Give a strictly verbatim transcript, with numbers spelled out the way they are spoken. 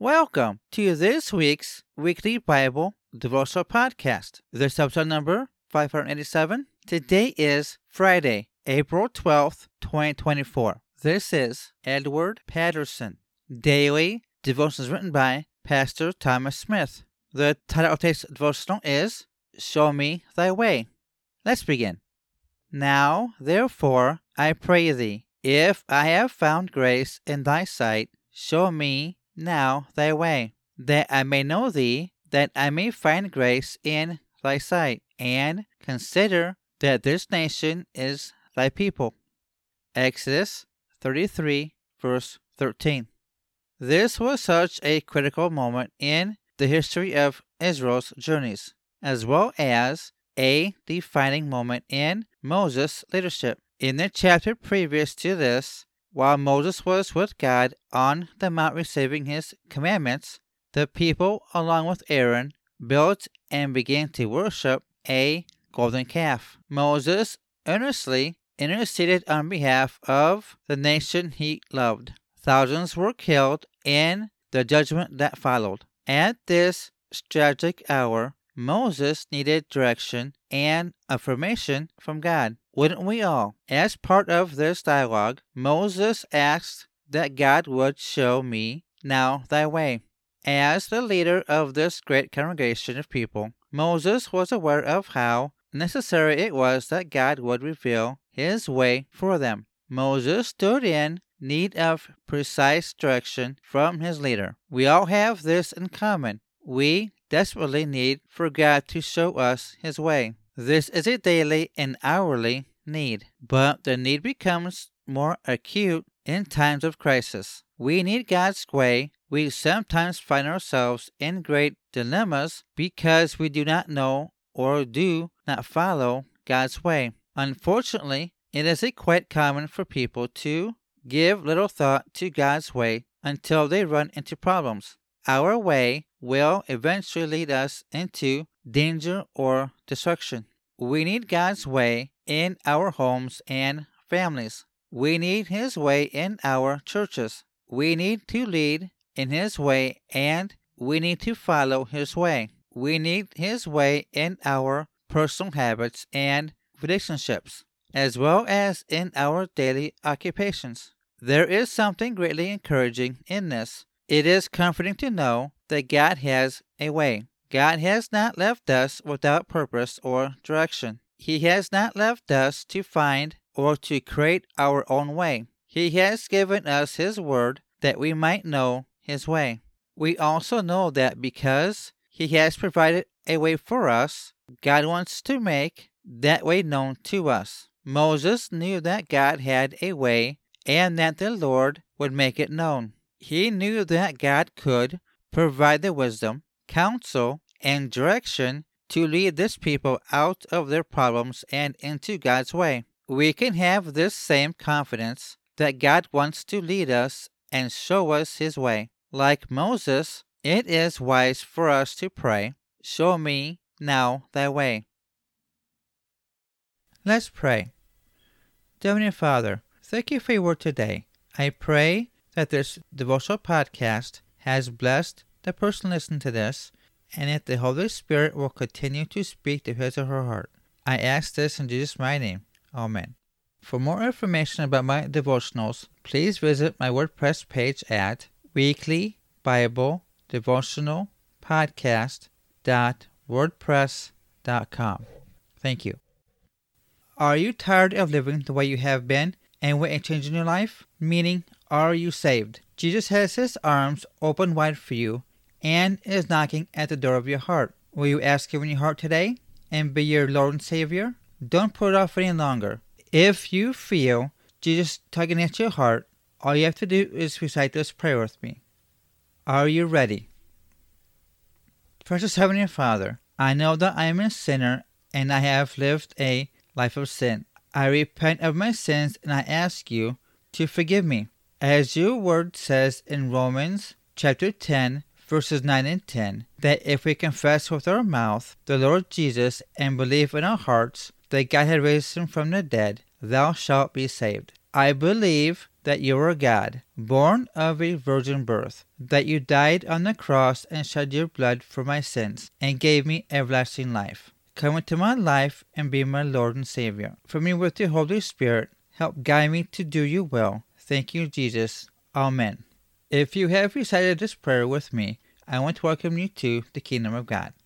Welcome to this week's weekly Bible devotional podcast. This episode number five eighty-seven. Today is Friday, April twelfth, twenty twenty-four. This is Edward Patterson. Daily devotions written by Pastor Thomas Smith. The title of today's devotional is Show Me Thy Way. Let's begin. Now, therefore, I pray thee, if I have found grace in thy sight, show me now thy way, that I may know thee, that I may find grace in thy sight, and consider that this nation is thy people. Exodus thirty-three, verse thirteen. This was such a critical moment in the history of Israel's journeys, as well as a defining moment in Moses' leadership. In the chapter previous to this, while Moses was with God on the mount receiving his commandments, the people, along with Aaron, built and began to worship a golden calf. Moses earnestly interceded on behalf of the nation he loved. Thousands were killed in the judgment that followed. At this tragic hour, Moses needed direction and affirmation from God. Wouldn't we all? As part of this dialogue, Moses asked that God would show me now thy way. As the leader of this great congregation of people, Moses was aware of how necessary it was that God would reveal his way for them. Moses stood in need of precise direction from his leader. We all have this in common. We desperately need for God to show us his way. This is a daily and hourly need, but the need becomes more acute in times of crisis. We need God's way. We sometimes find ourselves in great dilemmas because we do not know or do not follow God's way. Unfortunately, it is quite common for people to give little thought to God's way until they run into problems. Our way will eventually lead us into danger or destruction. We need God's way in our homes and families. We need His way in our churches. We need to lead in His way, and we need to follow His way. We need His way in our personal habits and relationships, as well as in our daily occupations. There is something greatly encouraging in this. It is comforting to know that God has a way. God has not left us without purpose or direction. He has not left us to find or to create our own way. He has given us His word that we might know His way. We also know that because He has provided a way for us, God wants to make that way known to us. Moses knew that God had a way and that the Lord would make it known. He knew that God could provide the wisdom, counsel, and direction to lead this people out of their problems and into God's way. We can have this same confidence that God wants to lead us and show us His way. Like Moses, it is wise for us to pray, "Show me now thy way." Let's pray. Dear Heavenly Father, thank you for your word today. I pray that this devotional podcast has blessed the person listening to this, and that the Holy Spirit will continue to speak to his or her heart. I ask this in Jesus' mighty name. Amen. For more information about my devotionals, please visit my WordPress page at weekly bible devotional podcast dot wordpress dot com. Thank you. Are you tired of living the way you have been and want a change in your life? Meaning, are you saved? Jesus has His arms open wide for you and is knocking at the door of your heart. Will you ask Him in your heart today and be your Lord and Savior? Don't put it off any longer. If you feel Jesus tugging at your heart, all you have to do is recite this prayer with me. Are you ready? Precious Heavenly Father, I know that I am a sinner and I have lived a life of sin. I repent of my sins and I ask you to forgive me. As your word says in Romans chapter ten, verses nine and ten, that if we confess with our mouth the Lord Jesus and believe in our hearts that God had raised him from the dead, thou shalt be saved. I believe that you are God, born of a virgin birth, that you died on the cross and shed your blood for my sins, and gave me everlasting life. Come into my life and be my Lord and Savior. Fill me with your Holy Spirit. Help guide me to do your will. Thank you, Jesus. Amen. If you have recited this prayer with me, I want to welcome you to the Kingdom of God.